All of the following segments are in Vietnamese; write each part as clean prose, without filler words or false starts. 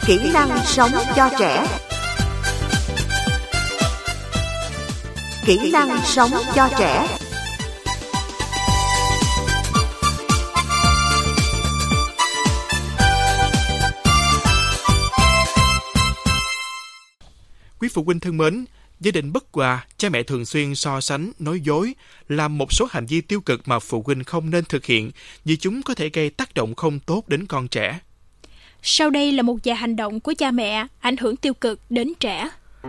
Kỹ năng sống cho trẻ. Kỹ năng sống cho trẻ. Quý phụ huynh thân mến, gia đình bất hòa, cha mẹ thường xuyên so sánh, nói dối, làm một số hành vi tiêu cực mà phụ huynh không nên thực hiện vì chúng có thể gây tác động không tốt đến con trẻ. Sau đây là một vài hành động của cha mẹ ảnh hưởng tiêu cực đến trẻ.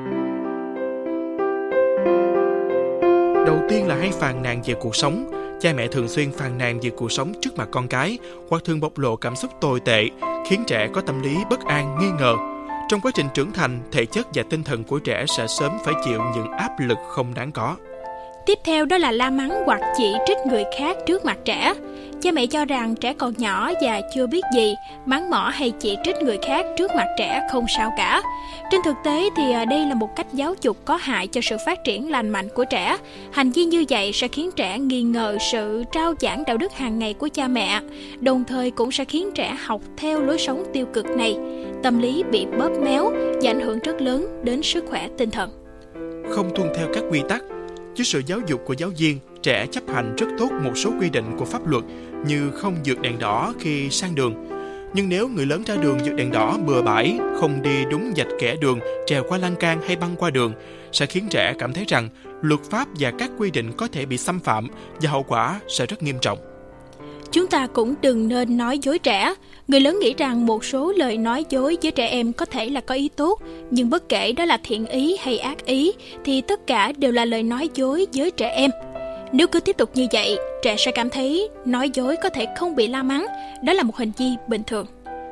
Đầu tiên là hay phàn nàn về cuộc sống. Cha mẹ thường xuyên phàn nàn về cuộc sống trước mặt con cái hoặc thường bộc lộ cảm xúc tồi tệ, khiến trẻ có tâm lý bất an, nghi ngờ. Trong quá trình trưởng thành, thể chất và tinh thần của trẻ sẽ sớm phải chịu những áp lực không đáng có. Tiếp theo đó là la mắng hoặc chỉ trích người khác trước mặt trẻ. Cha mẹ cho rằng trẻ còn nhỏ và chưa biết gì, mắng mỏ hay chỉ trích người khác trước mặt trẻ không sao cả. Trên thực tế thì đây là một cách giáo dục có hại cho sự phát triển lành mạnh của trẻ. Hành vi như vậy sẽ khiến trẻ nghi ngờ sự rao giảng đạo đức hàng ngày của cha mẹ, đồng thời cũng sẽ khiến trẻ học theo lối sống tiêu cực này. Tâm lý bị bóp méo và ảnh hưởng rất lớn đến sức khỏe tinh thần. Không tuân theo các quy tắc. Dưới sự giáo dục của giáo viên, trẻ chấp hành rất tốt một số quy định của pháp luật như không vượt đèn đỏ khi sang đường. Nhưng nếu người lớn ra đường vượt đèn đỏ bừa bãi, không đi đúng vạch kẻ đường, trèo qua lan can hay băng qua đường, sẽ khiến trẻ cảm thấy rằng luật pháp và các quy định có thể bị xâm phạm và hậu quả sẽ rất nghiêm trọng. Chúng ta cũng đừng nên nói dối trẻ. Người lớn nghĩ rằng một số lời nói dối với trẻ em có thể là có ý tốt, nhưng bất kể đó là thiện ý hay ác ý, thì tất cả đều là lời nói dối với trẻ em. Nếu cứ tiếp tục như vậy, trẻ sẽ cảm thấy nói dối có thể không bị la mắng, đó là một hành vi bình thường.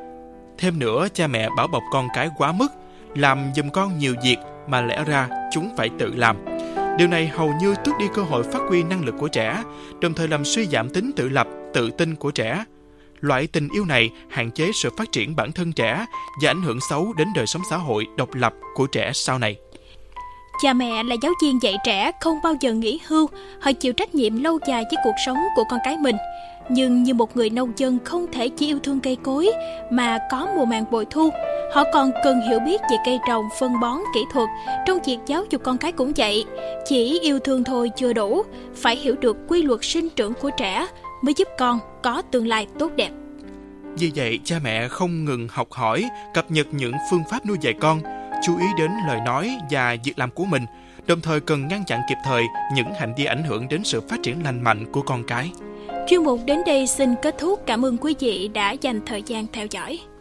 Thêm nữa, cha mẹ bảo bọc con cái quá mức, làm giùm con nhiều việc mà lẽ ra chúng phải tự làm. Điều này hầu như tước đi cơ hội phát huy năng lực của trẻ, đồng thời làm suy giảm tính tự lập, tự tin của trẻ. Loại tình yêu này hạn chế sự phát triển bản thân trẻ và ảnh hưởng xấu đến đời sống xã hội độc lập của trẻ sau này. Cha mẹ là giáo viên dạy trẻ không bao giờ nghỉ hưu, họ chịu trách nhiệm lâu dài với cuộc sống của con cái mình. Nhưng như một người nông dân không thể chỉ yêu thương cây cối mà có mùa màng bội thu, họ còn cần hiểu biết về cây trồng, phân bón, kỹ thuật. Trong việc giáo dục con cái cũng vậy, chỉ yêu thương thôi chưa đủ, phải hiểu được quy luật sinh trưởng của trẻ mới giúp con có tương lai tốt đẹp. Vì vậy, cha mẹ không ngừng học hỏi, cập nhật những phương pháp nuôi dạy con, chú ý đến lời nói và việc làm của mình, đồng thời cần ngăn chặn kịp thời những hành vi ảnh hưởng đến sự phát triển lành mạnh của con cái. Chuyên mục đến đây xin kết thúc. Cảm ơn quý vị đã dành thời gian theo dõi.